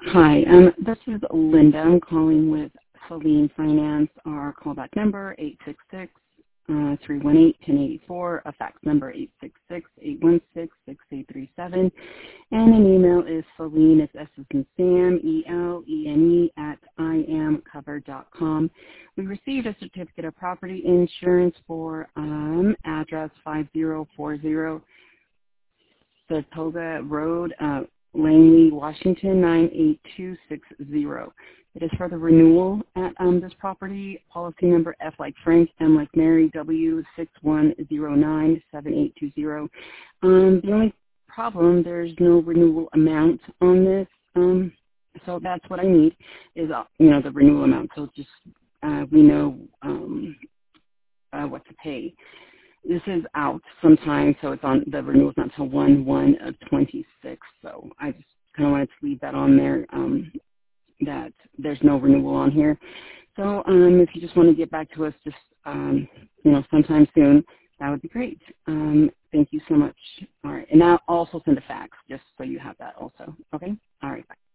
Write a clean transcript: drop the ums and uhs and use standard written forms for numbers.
Hi, this is Linda. I'm calling with Celine Finance. Our callback number 866-318-1084, a fax number 866-816-6837, and an email is Celine, it's S as in Sam, ELENE at IamCovered.com. We received a certificate of property insurance for address 5040 Saratoga Road, Langley, Washington, 98260. It is for the renewal at this property. Policy number F like Frank, M like Mary, W61097820. The only problem, there's no renewal amount on this. So that's what I need is, the renewal amount. So just we know what to pay. This is out sometime, so it's on the renewal is not until 1/1/26. So I just kind of wanted to leave that on there, that there's no renewal on here. So if you just want to get back to us just sometime soon, that would be great. Thank you so much. All right, and I'll also send a fax just so you have that also. Okay. All right. Bye.